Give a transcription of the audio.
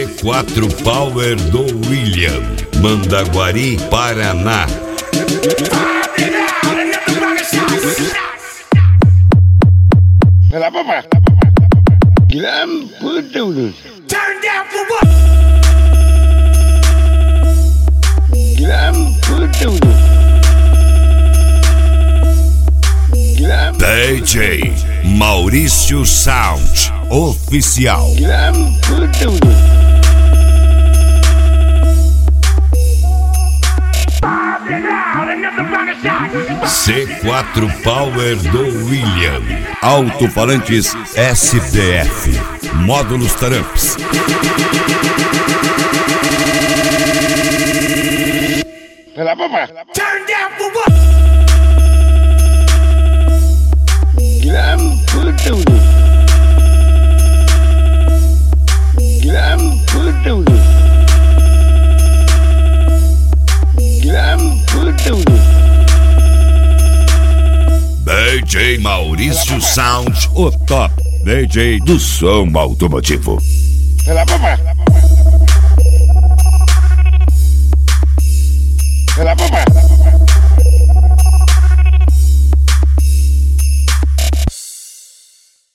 C4 Power do William, Mandaguari, Paraná. Vai lá, papai. Guilherme, puta. Turn down for what? Guilherme, puta. Guilherme, DJ Maurício Sound Oficial. Guilherme, puta. C4 Power do William, alto-falantes SDF, módulos Tramps. Vai lá, papai. Turn down for what? Guilherme, puta. Guilherme, puta. Guilherme, puta. DJ Maurício Sound, o top DJ do som automotivo. Vai lá, papai. Vai lá, papai.